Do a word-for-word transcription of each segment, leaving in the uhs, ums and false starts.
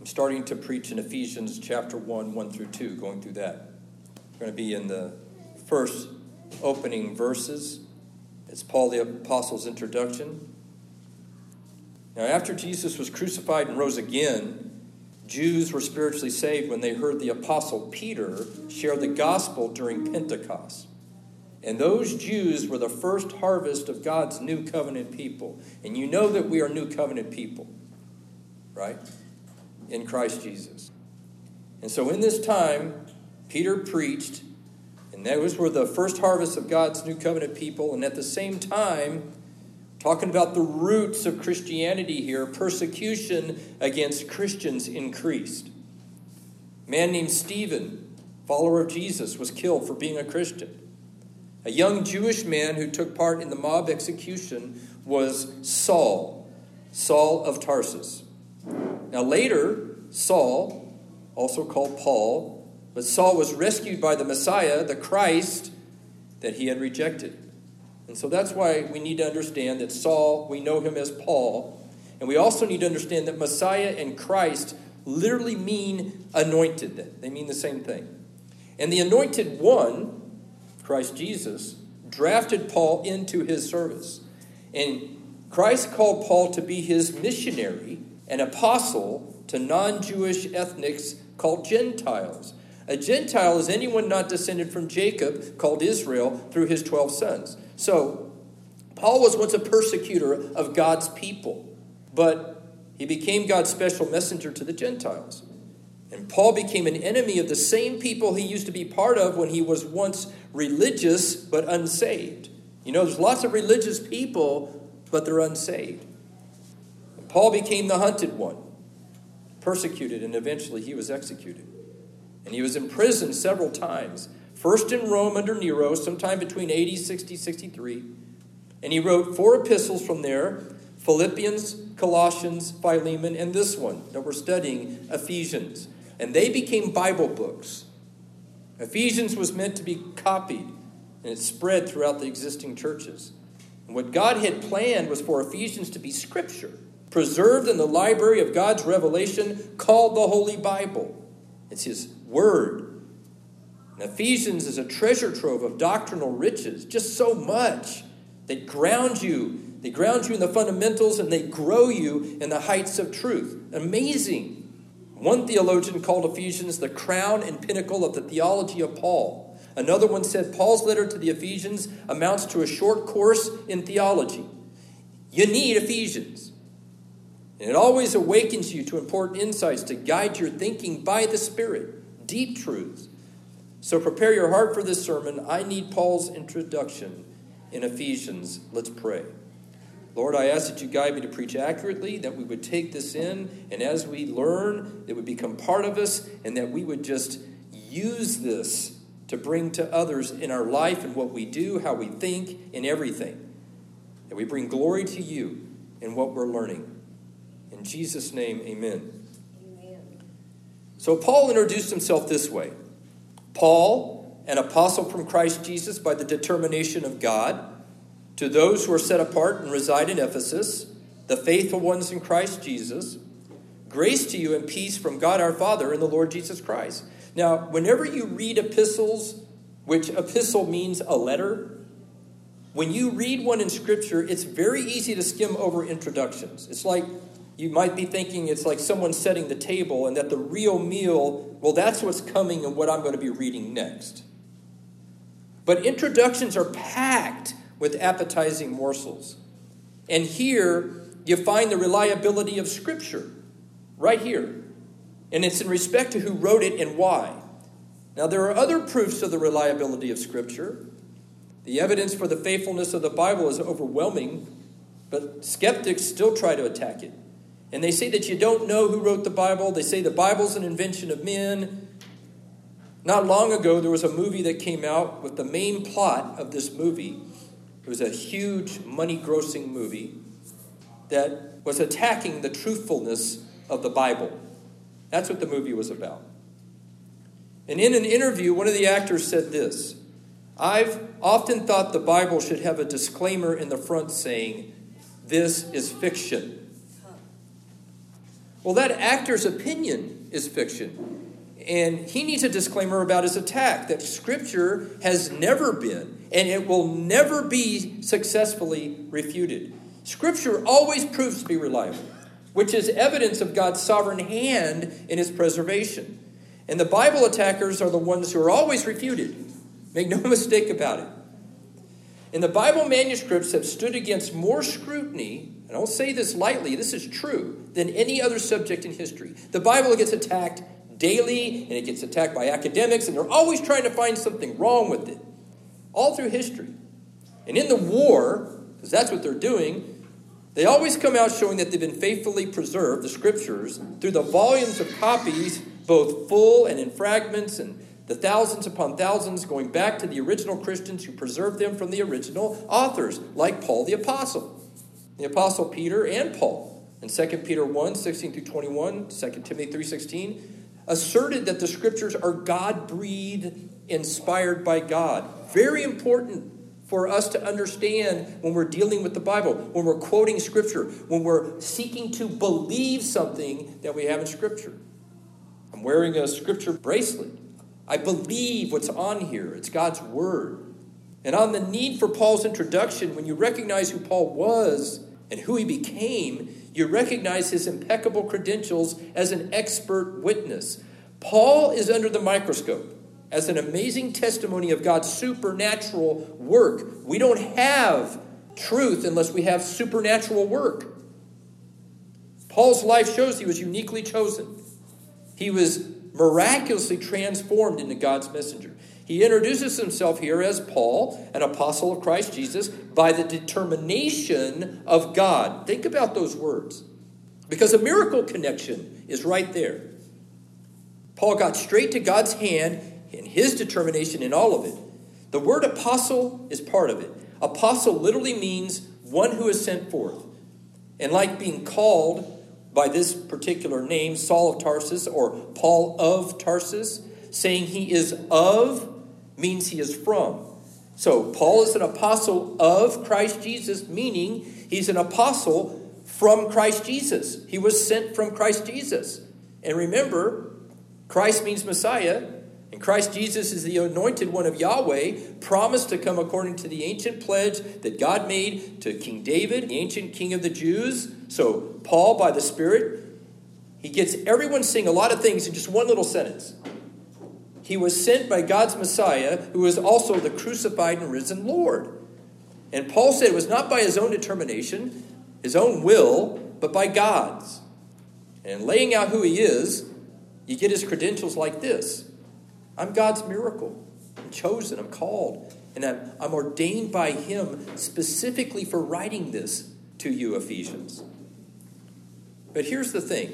I'm starting to preach in Ephesians chapter one, one through two, going through that. We're going to be in the first opening verses. It's Paul the Apostle's introduction. Now, after Jesus was crucified and rose again, Jews were spiritually saved when they heard the Apostle Peter share the gospel during Pentecost. And those Jews were the first harvest of God's new covenant people. And you know that we are new covenant people, right? In Christ Jesus. And so in this time, Peter preached, and those were the first harvest of God's new covenant people. And at the same time, talking about the roots of Christianity here, persecution against Christians increased. A man named Stephen, follower of Jesus, was killed for being a Christian. A young Jewish man who took part in the mob execution was Saul, Saul of Tarsus. Now later, Saul, also called Paul, but Saul was rescued by the Messiah, the Christ, that he had rejected. And so that's why we need to understand that Saul, we know him as Paul, and we also need to understand that Messiah and Christ literally mean anointed. They mean the same thing. And the anointed one, Christ Jesus, drafted Paul into his service. And Christ called Paul to be his missionary, an apostle to non-Jewish ethnics called Gentiles. A Gentile is anyone not descended from Jacob, called Israel, through his twelve sons. So, Paul was once a persecutor of God's people, but he became God's special messenger to the Gentiles. And Paul became an enemy of the same people he used to be part of when he was once religious but unsaved. You know, there's lots of religious people, but they're unsaved. And Paul became the hunted one, persecuted, and eventually he was executed. And he was imprisoned several times. First in Rome under Nero, sometime between A D sixty, sixty-three. And he wrote four epistles from there: Philippians, Colossians, Philemon, and this one that we're studying, Ephesians. And they became Bible books. Ephesians was meant to be copied, and it spread throughout the existing churches. And what God had planned was for Ephesians to be scripture, preserved in the library of God's revelation, called the Holy Bible. It's his word. And Ephesians is a treasure trove of doctrinal riches, just so much. They ground you. They ground you in the fundamentals, and they grow you in the heights of truth. Amazing. One theologian called Ephesians the crown and pinnacle of the theology of Paul. Another one said Paul's letter to the Ephesians amounts to a short course in theology. You need Ephesians. And it always awakens you to important insights to guide your thinking by the Spirit. Deep truths. So prepare your heart for this sermon. I need Paul's introduction in Ephesians. Let's pray. Lord, I ask that you guide me to preach accurately, that we would take this in, and as we learn, it would become part of us, and that we would just use this to bring to others in our life and what we do, how we think, in everything. That we bring glory to you in what we're learning. In Jesus' name, amen. Amen. So Paul introduced himself this way. Paul, an apostle from Christ Jesus by the determination of God, to those who are set apart and reside in Ephesus, the faithful ones in Christ Jesus, grace to you and peace from God our Father and the Lord Jesus Christ. Now, whenever you read epistles, which epistle means a letter, when you read one in Scripture, it's very easy to skim over introductions. It's like you might be thinking it's like someone setting the table, and that the real meal, well, that's what's coming and what I'm going to be reading next. But introductions are packed with appetizing morsels. And here you find the reliability of Scripture, right here. And it's in respect to who wrote it and why. Now, there are other proofs of the reliability of Scripture. The evidence for the faithfulness of the Bible is overwhelming, but skeptics still try to attack it. And they say that you don't know who wrote the Bible. They say the Bible's an invention of men. Not long ago, there was a movie that came out with the main plot of this movie. It was a huge money-grossing movie that was attacking the truthfulness of the Bible. That's what the movie was about. And in an interview, one of the actors said this: I've often thought the Bible should have a disclaimer in the front saying, "This is fiction." Well, that actor's opinion is fiction. And he needs a disclaimer about his attack, that Scripture has never been, and it will never be successfully refuted. Scripture always proves to be reliable, which is evidence of God's sovereign hand in its preservation. And the Bible attackers are the ones who are always refuted. Make no mistake about it. And the Bible manuscripts have stood against more scrutiny, and I don't say this lightly, this is true, than any other subject in history. The Bible gets attacked daily, and it gets attacked by academics, and they're always trying to find something wrong with it. All through history. And in the war, because that's what they're doing, they always come out showing that they've been faithfully preserved, the Scriptures, through the volumes of copies, both full and in fragments, and the thousands upon thousands going back to the original Christians who preserved them from the original authors, like Paul the Apostle. The Apostle Peter and Paul, in Second Peter one, sixteen through twenty-one, Second Timothy three, sixteen, asserted that the Scriptures are God-breathed, inspired by God. Very important for us to understand when we're dealing with the Bible, when we're quoting Scripture, when we're seeking to believe something that we have in Scripture. I'm wearing a Scripture bracelet. I believe what's on here. It's God's Word. And on the need for Paul's introduction, when you recognize who Paul was and who he became, you recognize his impeccable credentials as an expert witness. Paul is under the microscope as an amazing testimony of God's supernatural work. We don't have truth unless we have supernatural work. Paul's life shows he was uniquely chosen. He was miraculously transformed into God's messenger. He introduces himself here as Paul, an apostle of Christ Jesus, by the determination of God. Think about those words, because a miracle connection is right there. Paul got straight to God's hand and his determination in all of it. The word apostle is part of it. Apostle literally means one who is sent forth. And like being called by this particular name, Saul of Tarsus or Paul of Tarsus, saying he is of means he is from. So Paul is an apostle of Christ Jesus, meaning he's an apostle from Christ Jesus. He was sent from Christ Jesus. And remember, Christ means Messiah, and Christ Jesus is the anointed one of Yahweh, promised to come according to the ancient pledge that God made to King David, the ancient king of the Jews. So Paul, by the Spirit, he gets everyone saying a lot of things in just one little sentence. He was sent by God's Messiah, who is also the crucified and risen Lord. And Paul said it was not by his own determination, his own will, but by God's. And laying out who he is, you get his credentials like this. I'm God's miracle. I'm chosen. I'm called. And I'm, I'm ordained by him specifically for writing this to you, Ephesians. But here's the thing.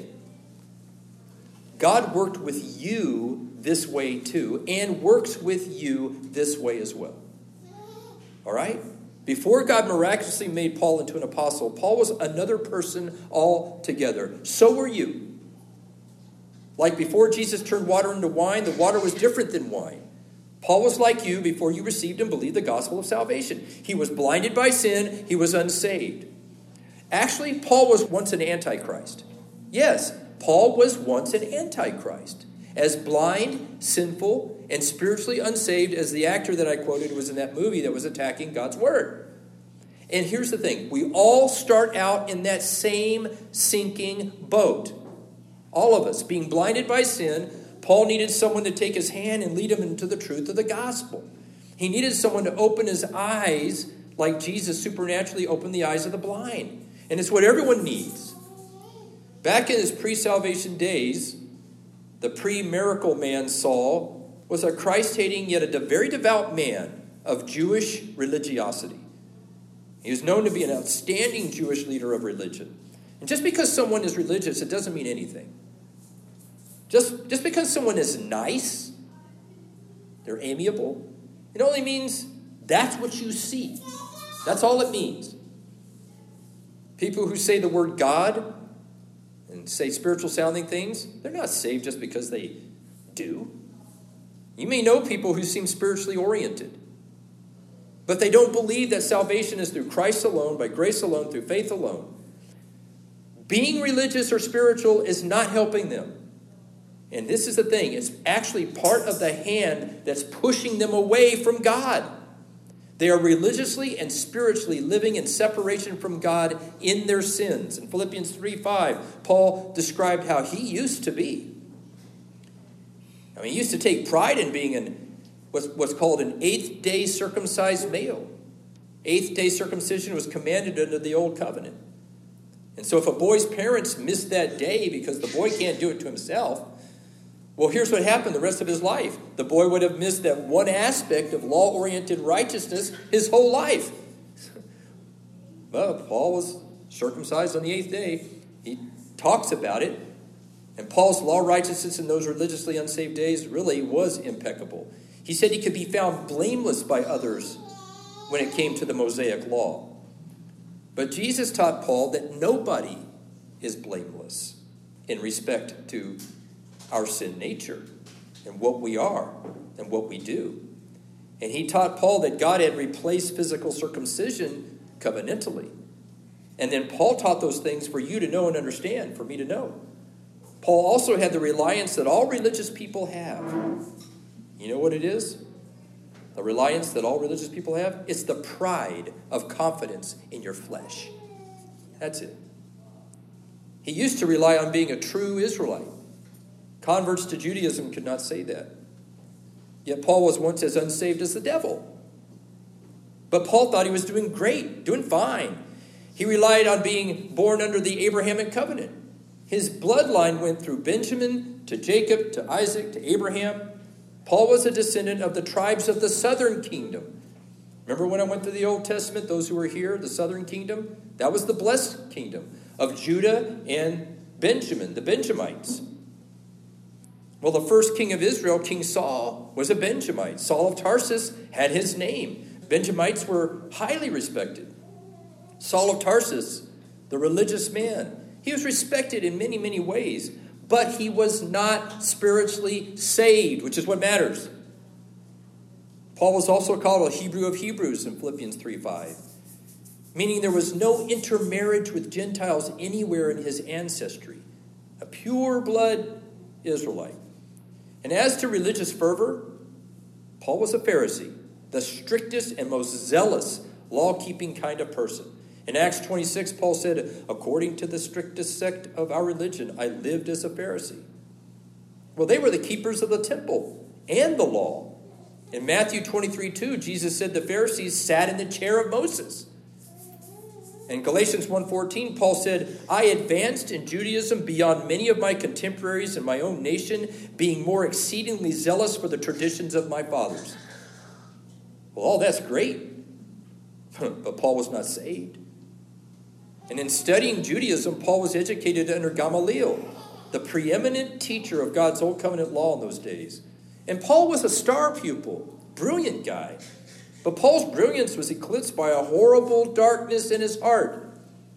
God worked with you this way too, and works with you this way as well. All right? Before God miraculously made Paul into an apostle, Paul was another person altogether. So were you. Like before Jesus turned water into wine, the water was different than wine. Paul was like you before you received and believed the gospel of salvation. He was blinded by sin. He was unsaved. Actually, Paul was once an antichrist. Yes, Paul was once an antichrist. As blind, sinful, and spiritually unsaved as the actor that I quoted was in that movie that was attacking God's word. And here's the thing. We all start out in that same sinking boat. All of us, being blinded by sin. Paul needed someone to take his hand and lead him into the truth of the gospel. He needed someone to open his eyes like Jesus supernaturally opened the eyes of the blind. And it's what everyone needs. Back in his pre-salvation days, the pre-miracle man Saul was a Christ-hating yet a very devout man of Jewish religiosity. He was known to be an outstanding Jewish leader of religion. And just because someone is religious, it doesn't mean anything. Just, just because someone is nice, they're amiable, it only means that's what you see. That's all it means. People who say the word God and say spiritual sounding things, they're not saved just because they do. You may know people who seem spiritually oriented, but they don't believe that salvation is through Christ alone, by grace alone, through faith alone. Being religious or spiritual is not helping them. And this is the thing. It's actually part of the hand that's pushing them away from God. They are religiously and spiritually living in separation from God in their sins. In Philippians three five, Paul described how he used to be. I mean, he used to take pride in being an, what's, what's called an eighth-day circumcised male. Eighth-day circumcision was commanded under the Old Covenant. And so if a boy's parents missed that day because the boy can't do it to himself, well, here's what happened the rest of his life. The boy would have missed that one aspect of law-oriented righteousness his whole life. Well, Paul was circumcised on the eighth day. He talks about it. And Paul's law righteousness in those religiously unsaved days really was impeccable. He said he could be found blameless by others when it came to the Mosaic law. But Jesus taught Paul that nobody is blameless in respect to our sin nature and what we are and what we do. And he taught Paul that God had replaced physical circumcision covenantally. And then Paul taught those things for you to know and understand, for me to know. Paul also had the reliance that all religious people have. You know what it is? The reliance that all religious people have? It's the pride of confidence in your flesh. That's it. He used to rely on being a true Israelite. Converts to Judaism could not say that. Yet Paul was once as unsaved as the devil. But Paul thought he was doing great, doing fine. He relied on being born under the Abrahamic covenant. His bloodline went through Benjamin to Jacob to Isaac to Abraham. Paul was a descendant of the tribes of the southern kingdom. Remember when I went through the Old Testament, those who were here, the southern kingdom? That was the blessed kingdom of Judah and Benjamin, the Benjamites. Well, the first king of Israel, King Saul, was a Benjamite. Saul of Tarsus had his name. Benjamites were highly respected. Saul of Tarsus, the religious man, he was respected in many, many ways, but he was not spiritually saved, which is what matters. Paul was also called a Hebrew of Hebrews in Philippians three five, meaning there was no intermarriage with Gentiles anywhere in his ancestry. A pure blood Israelite. And as to religious fervor, Paul was a Pharisee, the strictest and most zealous law-keeping kind of person. In Acts twenty-six, Paul said, according to the strictest sect of our religion, I lived as a Pharisee. Well, they were the keepers of the temple and the law. In Matthew twenty-three two, Jesus said the Pharisees sat in the chair of Moses. In Galatians one fourteen, Paul said, I advanced in Judaism beyond many of my contemporaries in my own nation, being more exceedingly zealous for the traditions of my fathers. Well, all that's great, but Paul was not saved. And in studying Judaism, Paul was educated under Gamaliel, the preeminent teacher of God's Old Covenant law in those days. And Paul was a star pupil, brilliant guy. But Paul's brilliance was eclipsed by a horrible darkness in his heart.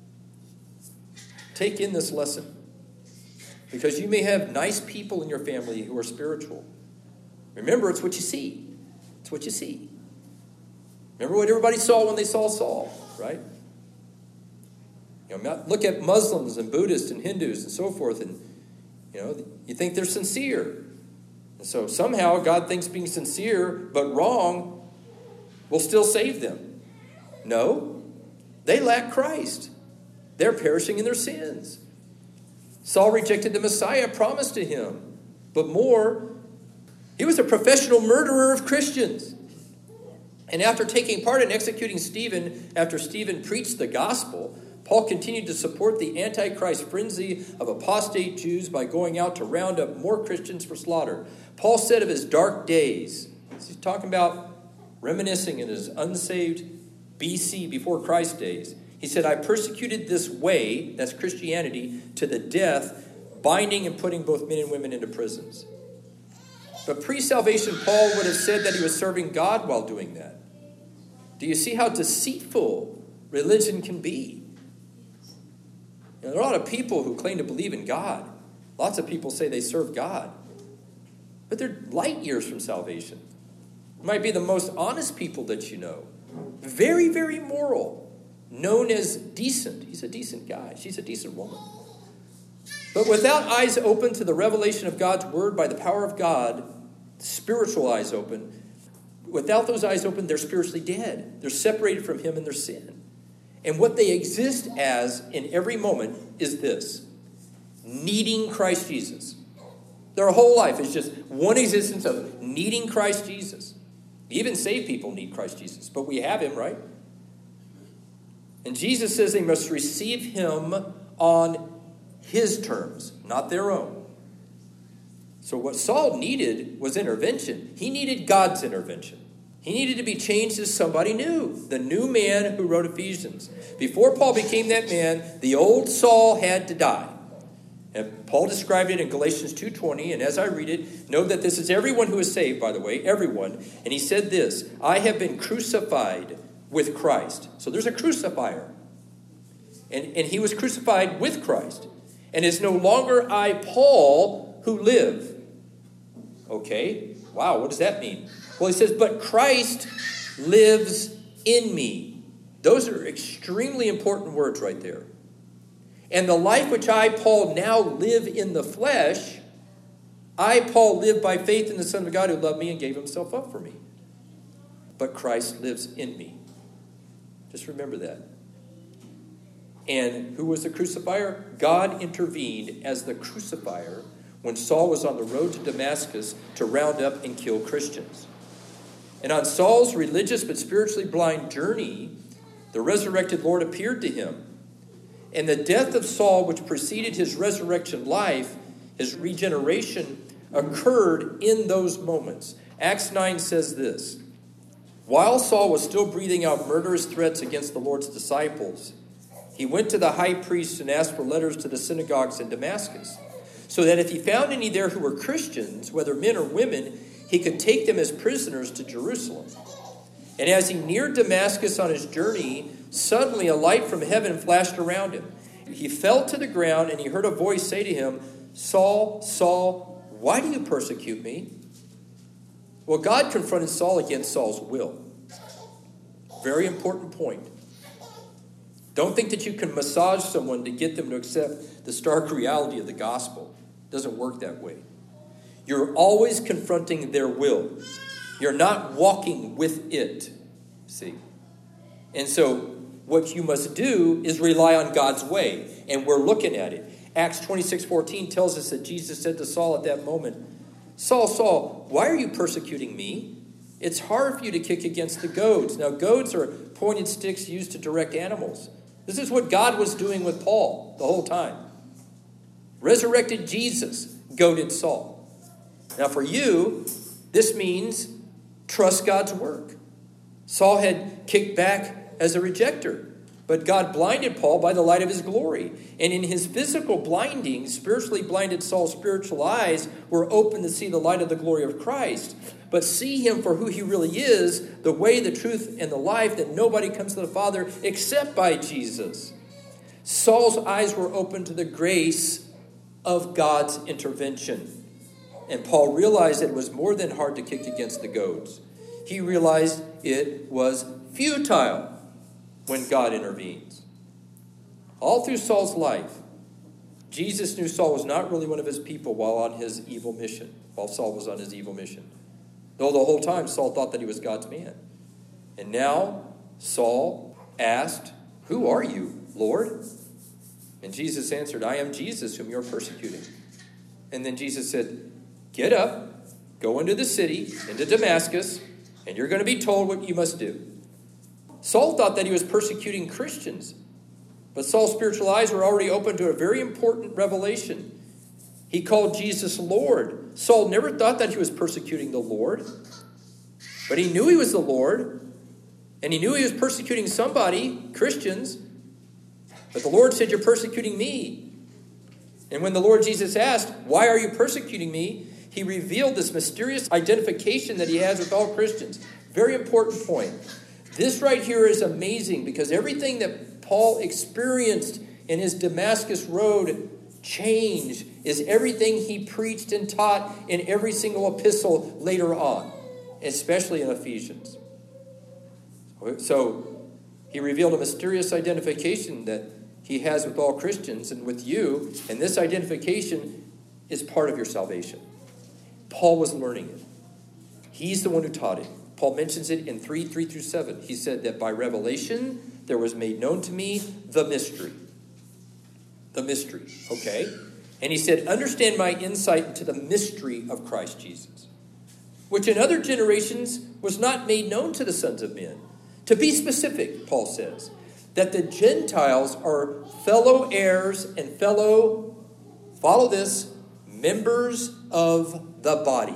Take in this lesson, because you may have nice people in your family who are spiritual. Remember, it's what you see. It's what you see. Remember what everybody saw when they saw Saul, right? You know, look at Muslims and Buddhists and Hindus and so forth, and you know, you think they're sincere. And so somehow God thinks being sincere but wrong will still save them. No, they lack Christ. They're perishing in their sins. Saul rejected the Messiah promised to him. But more, he was a professional murderer of Christians. And after taking part in executing Stephen, after Stephen preached the gospel, Paul continued to support the Antichrist frenzy of apostate Jews by going out to round up more Christians for slaughter. Paul said of his dark days, he's talking about reminiscing in his unsaved B C, before Christ days. He said, I persecuted this way, that's Christianity, to the death, binding and putting both men and women into prisons. But pre-salvation, Paul would have said that he was serving God while doing that. Do you see how deceitful religion can be? You know, there are a lot of people who claim to believe in God. Lots of people say they serve God. But they're light years from salvation. It might be the most honest people that you know. Very, very moral. Known as decent. He's a decent guy. She's a decent woman. But without eyes open to the revelation of God's word by the power of God, spiritual eyes open, without those eyes open, they're spiritually dead. They're separated from him in their sin. And what they exist as in every moment is this: needing Christ Jesus. Their whole life is just one existence of needing Christ Jesus. Even saved people need Christ Jesus, but we have him, right? And Jesus says they must receive him on his terms, not their own. So what Saul needed was intervention. He needed God's intervention. He needed to be changed as somebody new, the new man who wrote Ephesians. Before Paul became that man, the old Saul had to die. And Paul described it in Galatians two twenty, and as I read it, know that this is everyone who is saved, by the way, everyone. And he said this: I have been crucified with Christ. So there's a crucifier. And, and he was crucified with Christ. And it's no longer I, Paul, who live. Okay, wow, what does that mean? Well, he says, but Christ lives in me. Those are extremely important words right there. And the life which I, Paul, now live in the flesh, I, Paul, live by faith in the Son of God who loved me and gave himself up for me. But Christ lives in me. Just remember that. And who was the crucifier? God intervened as the crucifier when Saul was on the road to Damascus to round up and kill Christians. And on Saul's religious but spiritually blind journey, the resurrected Lord appeared to him. And the death of Saul, which preceded his resurrection life, his regeneration, occurred in those moments. Acts nine says this: while Saul was still breathing out murderous threats against the Lord's disciples, he went to the high priest and asked for letters to the synagogues in Damascus, so that if he found any there who were Christians, whether men or women, he could take them as prisoners to Jerusalem. And as he neared Damascus on his journey, suddenly a light from heaven flashed around him. He fell to the ground, and he heard a voice say to him, Saul, Saul, why do you persecute me? Well, God confronted Saul against Saul's will. Very important point. Don't think that you can massage someone to get them to accept the stark reality of the gospel. It doesn't work that way. You're always confronting their will. You're not walking with it, see? And so what you must do is rely on God's way, and we're looking at it. Acts twenty-six fourteen tells us that Jesus said to Saul at that moment, Saul, Saul, why are you persecuting me? It's hard for you to kick against the goads. Now, goads are pointed sticks used to direct animals. This is what God was doing with Paul the whole time. Resurrected Jesus goaded Saul. Now, for you, this means trust God's work. Saul had kicked back as a rejecter, but God blinded Paul by the light of his glory. And in his physical blinding, spiritually blinded Saul's spiritual eyes were open to see the light of the glory of Christ. But see him for who he really is, the way, the truth, and the life, that nobody comes to the Father except by Jesus. Saul's eyes were open to the grace of God's intervention. And Paul realized that it was more than hard to kick against the goads. He realized it was futile when God intervenes. All through Saul's life, Jesus knew Saul was not really one of his people while on his evil mission, while Saul was on his evil mission. Though the whole time Saul thought that he was God's man. And now Saul asked, who are you, Lord? And Jesus answered, I am Jesus whom you're persecuting. And then Jesus said, get up, go into the city, into Damascus, and you're going to be told what you must do. Saul thought that he was persecuting Christians, but Saul's spiritual eyes were already open to a very important revelation. He called Jesus Lord. Saul never thought that he was persecuting the Lord, but he knew he was the Lord, and he knew he was persecuting somebody, Christians, but the Lord said, you're persecuting me. And when the Lord Jesus asked, why are you persecuting me? He revealed this mysterious identification that he has with all Christians. Very important point. This right here is amazing because everything that Paul experienced in his Damascus road change is everything he preached and taught in every single epistle later on, especially in Ephesians. So he revealed a mysterious identification that he he has with all Christians and with you, and this identification is part of your salvation. Paul was learning it. He's the one who taught it. Paul mentions it in three, three through seven. He said that by revelation there was made known to me the mystery. The mystery, okay? And he said, understand my insight into the mystery of Christ Jesus, which in other generations was not made known to the sons of men. To be specific, Paul says, that the Gentiles are fellow heirs and fellow, follow this, members of the body.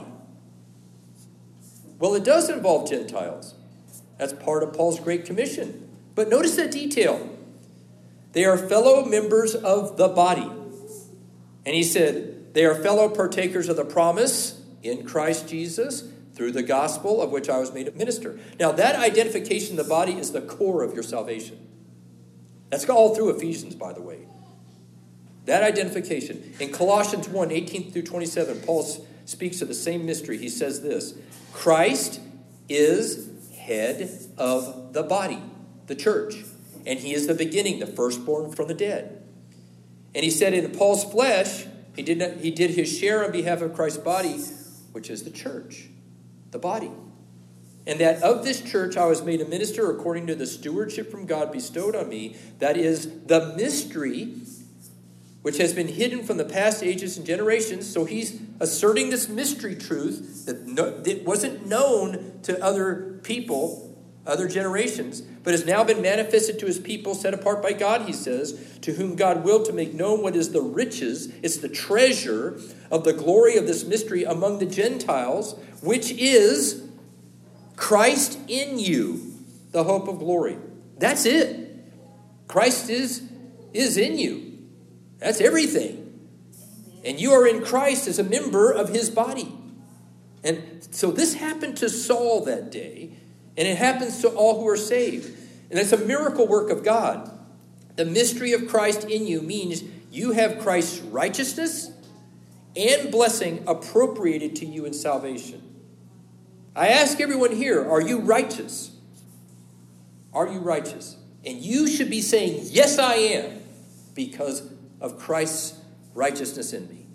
Well, it does involve Gentiles. That's part of Paul's Great Commission. But notice that detail. They are fellow members of the body. And he said, they are fellow partakers of the promise in Christ Jesus through the gospel of which I was made a minister. Now, that identification of the body is the core of your salvation. That's all through Ephesians, by the way. That identification. In Colossians one, eighteen through twenty-seven, Paul speaks of the same mystery. He says this, Christ is head of the body, the church. And he is the beginning, the firstborn from the dead. And he said in Paul's flesh, he did, not, he did his share on behalf of Christ's body, which is the church, the body. And that of this church I was made a minister according to the stewardship from God bestowed on me. That is the mystery which has been hidden from the past ages and generations. So he's asserting this mystery truth that, no, that wasn't known to other people, other generations, but has now been manifested to his people, set apart by God, he says, to whom God willed to make known what is the riches, it's the treasure of the glory of this mystery among the Gentiles, which is Christ in you, the hope of glory. That's it. Christ is, is in you. That's everything. And you are in Christ as a member of his body. And so this happened to Saul that day, and it happens to all who are saved. And it's a miracle work of God. The mystery of Christ in you means you have Christ's righteousness and blessing appropriated to you in salvation. I ask everyone here, are you righteous? Are you righteous? And you should be saying, yes, I am, because of Christ's righteousness in me.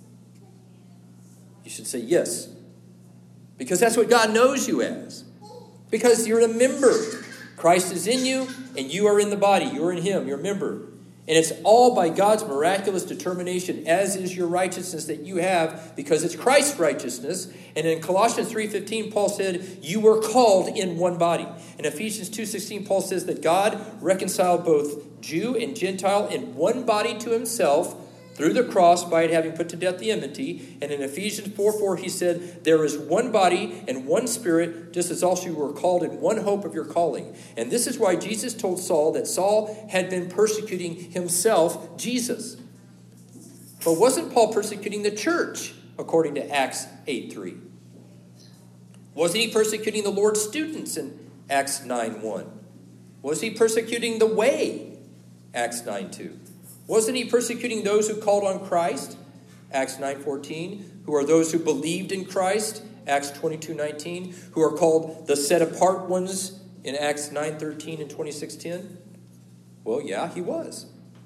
You should say yes, because that's what God knows you as. Because you're a member. Christ is in you, and you are in the body. You're in him. You're a member. And it's all by God's miraculous determination, as is your righteousness that you have, because it's Christ's righteousness. And in Colossians three fifteen, Paul said, you were called in one body. In Ephesians two sixteen, Paul says that God reconciled both Jew and Gentile in one body to himself through the cross by it having put to death the enmity. And in Ephesians four four, he said, there is one body and one spirit, just as also you were called in one hope of your calling. And this is why Jesus told Saul that Saul had been persecuting himself, Jesus. But wasn't Paul persecuting the church, according to Acts eight three? Wasn't he persecuting the Lord's students in Acts nine one? Was he persecuting the way, Acts nine two? Wasn't he persecuting those who called on Christ? Acts nine fourteen. Who are those who believed in Christ? Acts twenty-two nineteen. Who are called the set apart ones in Acts nine thirteen and twenty-six ten? Well, yeah, he was.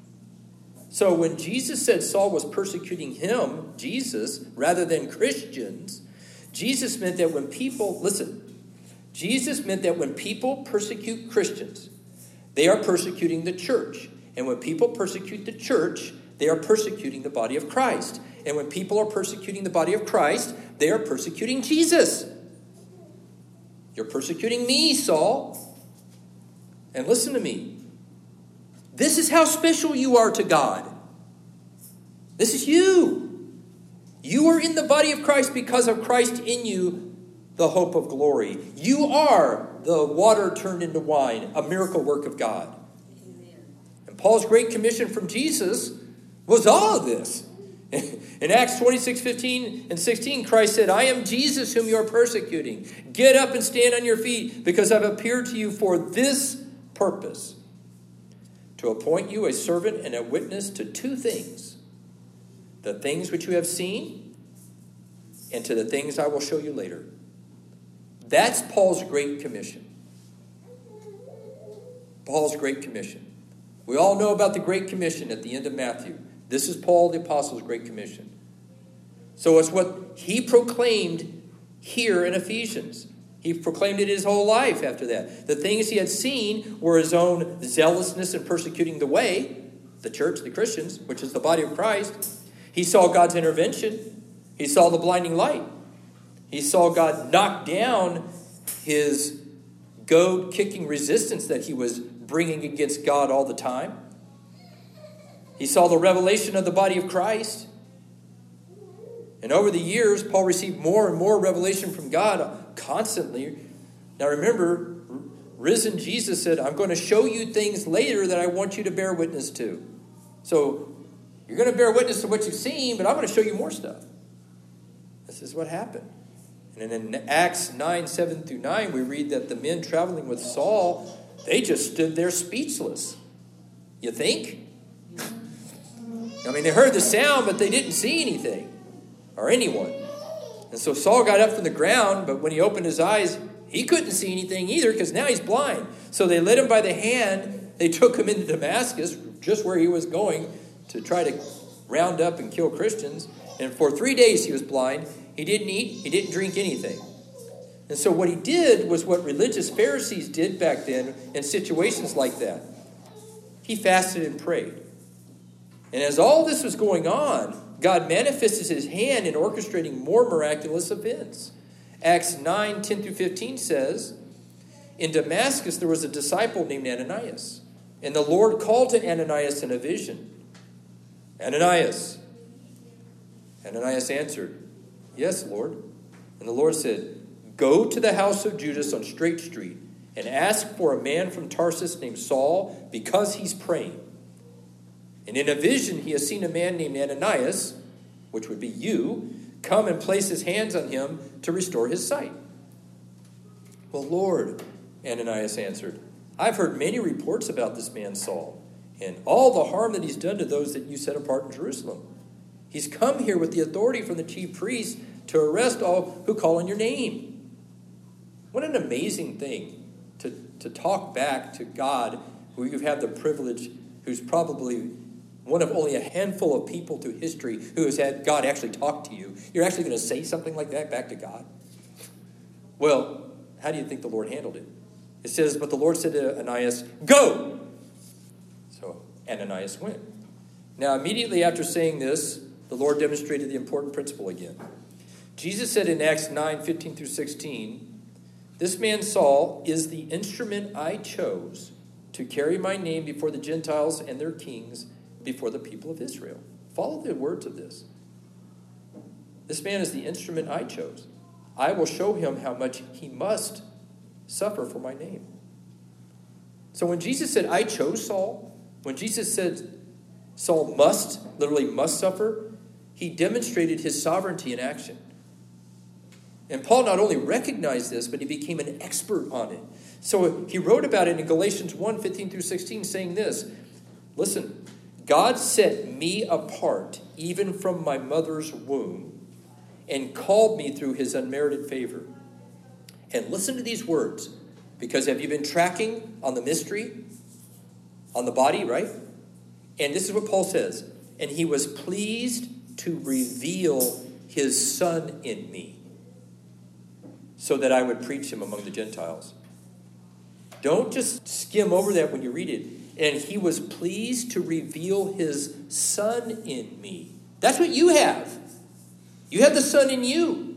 So when Jesus said Saul was persecuting him, Jesus, rather than Christians, Jesus meant that when people, listen, Jesus meant that when people persecute Christians, they are persecuting the church. And when people persecute the church, they are persecuting the body of Christ. And when people are persecuting the body of Christ, they are persecuting Jesus. You're persecuting me, Saul. And listen to me. This is how special you are to God. This is you. You are in the body of Christ because of Christ in you, the hope of glory. You are the water turned into wine, a miracle work of God. Paul's great commission from Jesus was all of this. In Acts twenty-six fifteen and sixteen, Christ said, I am Jesus whom you are persecuting. Get up and stand on your feet, because I've appeared to you for this purpose, to appoint you a servant and a witness to two things, the things which you have seen and to the things I will show you later. That's Paul's great commission. Paul's great commission. We all know about the Great Commission at the end of Matthew. This is Paul the Apostle's Great Commission. So it's what he proclaimed here in Ephesians. He proclaimed it his whole life after that. The things he had seen were his own zealousness in persecuting the way, the church, the Christians, which is the body of Christ. He saw God's intervention. He saw the blinding light. He saw God knock down his goad-kicking resistance that he was bringing against God all the time. He saw the revelation of the body of Christ. And over the years, Paul received more and more revelation from God constantly. Now remember, risen Jesus said, I'm going to show you things later that I want you to bear witness to. So you're going to bear witness to what you've seen, but I'm going to show you more stuff. This is what happened. And in Acts nine, seven through nine, we read that the men traveling with Saul, they just stood there speechless. You think? I mean, they heard the sound, but they didn't see anything or anyone. And so Saul got up from the ground, but when he opened his eyes, he couldn't see anything either because now he's blind. So they led him by the hand. They took him into Damascus, just where he was going to try to round up and kill Christians. And for three days he was blind. He didn't eat. He didn't drink anything. And so what he did was what religious Pharisees did back then in situations like that. He fasted and prayed. And as all this was going on, God manifested his hand in orchestrating more miraculous events. Acts nine, ten through fifteen says, in Damascus there was a disciple named Ananias. And the Lord called to Ananias in a vision. Ananias. Ananias answered, yes, Lord. And the Lord said, go to the house of Judas on Straight Street and ask for a man from Tarsus named Saul because he's praying. And in a vision he has seen a man named Ananias, which would be you, come and place his hands on him to restore his sight. Well, Lord, Ananias answered, I've heard many reports about this man Saul and all the harm that he's done to those that you set apart in Jerusalem. He's come here with the authority from the chief priests to arrest all who call on your name. What an amazing thing to, to talk back to God, who you've had the privilege, who's probably one of only a handful of people through history who has had God actually talk to you. You're actually going to say something like that back to God? Well, how do you think the Lord handled it? It says, but the Lord said to Ananias, go! So Ananias went. Now, immediately after saying this, the Lord demonstrated the important principle again. Jesus said in Acts nine, fifteen through sixteen, this man Saul is the instrument I chose to carry my name before the Gentiles and their kings, before the people of Israel. Follow the words of this. This man is the instrument I chose. I will show him how much he must suffer for my name. So when Jesus said, I chose Saul, when Jesus said Saul must, literally must suffer, he demonstrated his sovereignty in action. And Paul not only recognized this, but he became an expert on it. So he wrote about it in Galatians one, fifteen through sixteen, saying this, listen, God set me apart even from my mother's womb and called me through his unmerited favor. And listen to these words, because have you been tracking on the mystery, on the body, right? And this is what Paul says, and he was pleased to reveal his son in me so that I would preach him among the Gentiles. Don't just skim over that when you read it. And he was pleased to reveal his son in me. That's what you have. You have the son in you.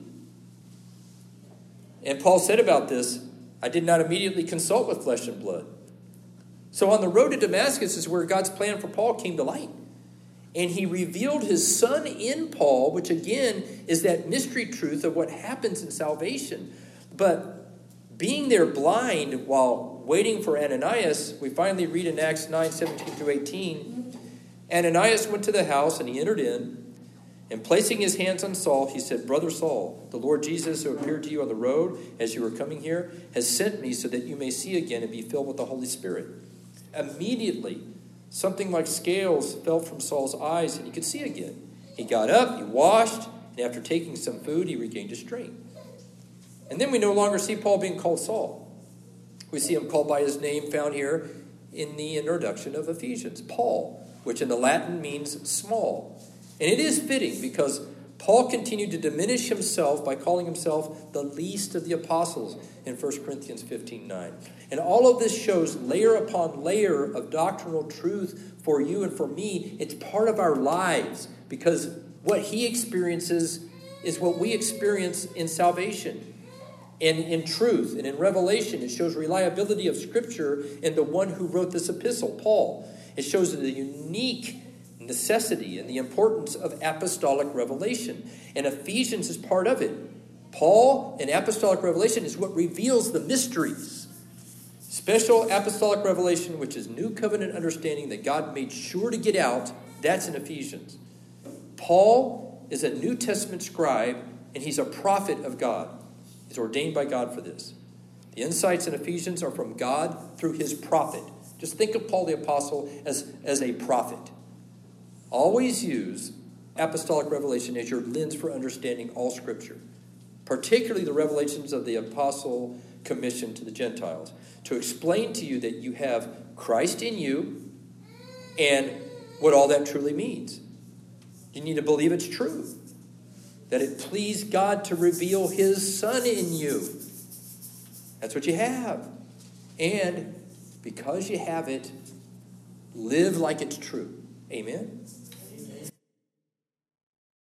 And Paul said about this, I did not immediately consult with flesh and blood. So on the road to Damascus is where God's plan for Paul came to light. And he revealed his son in Paul, which again is that mystery truth of what happens in salvation. But being there blind while waiting for Ananias, we finally read in Acts nine, seventeen through eighteen, Ananias went to the house and he entered in, and placing his hands on Saul, he said, Brother Saul, the Lord Jesus who appeared to you on the road as you were coming here has sent me so that you may see again and be filled with the Holy Spirit. Immediately, something like scales fell from Saul's eyes and he could see again. He got up, he washed, and after taking some food, he regained his strength. And then we no longer see Paul being called Saul. We see him called by his name found here in the introduction of Ephesians, Paul, which in the Latin means small. And it is fitting because Paul continued to diminish himself by calling himself the least of the apostles in First Corinthians fifteen nine. And all of this shows layer upon layer of doctrinal truth for you and for me. It's part of our lives because what he experiences is what we experience in salvation and in truth and in revelation. It shows reliability of Scripture in the one who wrote this epistle, Paul. It shows the unique necessity and the importance of apostolic revelation. And Ephesians is part of it. Paul and apostolic revelation is what reveals the mysteries. Special apostolic revelation, which is new covenant understanding that God made sure to get out, that's in Ephesians. Paul is a New Testament scribe, and he's a prophet of God. He's ordained by God for this. The insights in Ephesians are from God through his prophet. Just think of Paul the Apostle as, as a prophet. Always use apostolic revelation as your lens for understanding all Scripture, particularly the revelations of the apostle commission to the Gentiles, to explain to you that you have Christ in you and what all that truly means. You need to believe it's true, that it pleased God to reveal his Son in you. That's what you have. And because you have it, live like it's true. Amen?